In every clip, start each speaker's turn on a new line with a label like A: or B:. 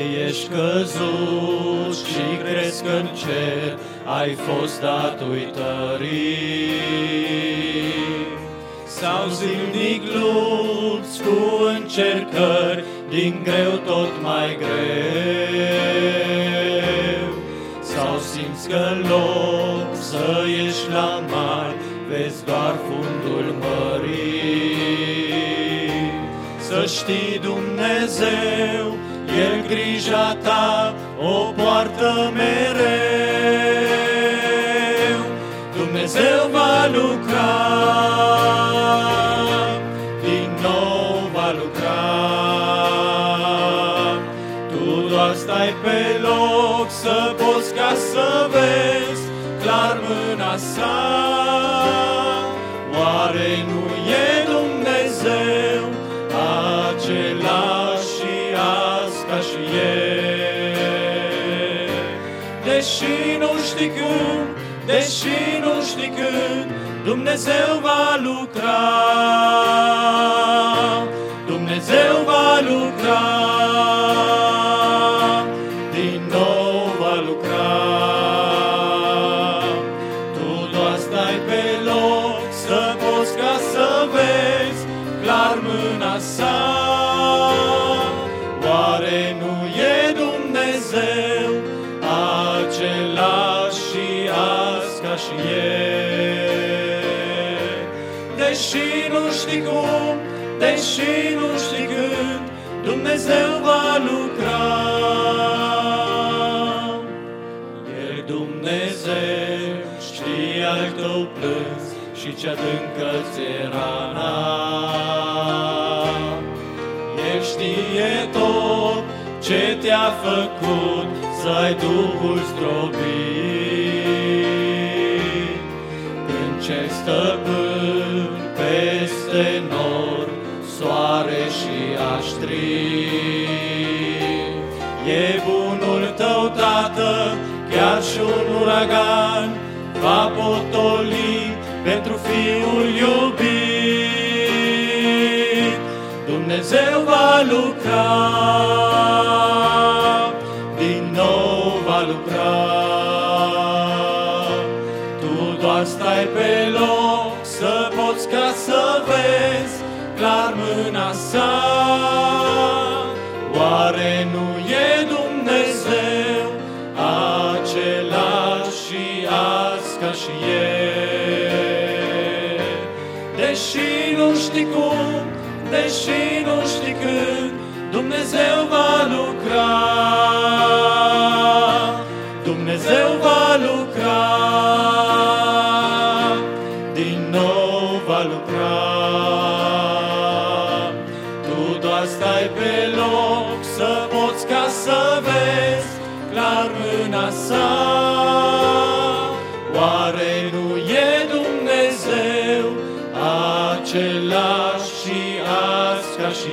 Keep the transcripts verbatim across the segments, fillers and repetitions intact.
A: ești căzut și crezi că în cer ai fost dat uitării. Sau zilnic lupți cu încercări, din greu tot mai greu. Sau simți că în loc să ieși la mare, vezi doar fundul mării. Să știi, Dumnezeu, El grija ta o poartă mereu. Dumnezeu va lucra, din nou va lucra. Tu doar stai pe loc să poți ca să vezi clar mâna sa. Oare nu e Dumnezeu același și azi ca și ieri? Deși nu știi când, deși nu știi când, Dumnezeu va lucra. Dumnezeu va lucra, din nou va lucra. Tu doar stai pe loc să poți ca să vezi clar mâna sa. Oare nu e Dumnezeu același și azi ca și ieri? Deși nu știi cum, deși nu știi când, Dumnezeu va lucra. El Dumnezeu știe al tău plâns și ce adâncă ți-e rana. El știe tot ce te-a făcut să ai Duhul zdrobit. Când cer stăpân peste nor, soare și aștri, e bunul tău, Tată, chiar și un uragan va potoli pentru Fiul iubit. Dumnezeu va lucra, din nou va lucra. Tu doar stai pe loc să poți ca să vezi clar mâna sa. Oare nu e Dumnezeu același și azi ca și ieri? Deși nu știi cum, deși nu știi când, Dumnezeu va lucra. Dumnezeu va lucra, din nou va lucra. Tu doar stai pe loc să poți ca să vezi clar mâna sa. Oare nu e Dumnezeu același și azi ca și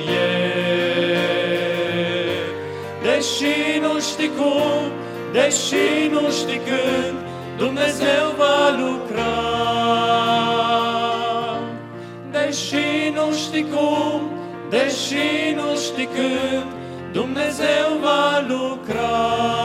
A: ieri? Deși nu știi cum, deși nu știi când, Dumnezeu va lucra. Deși nu știi cum, deși nu știi când, Dumnezeu va lucra.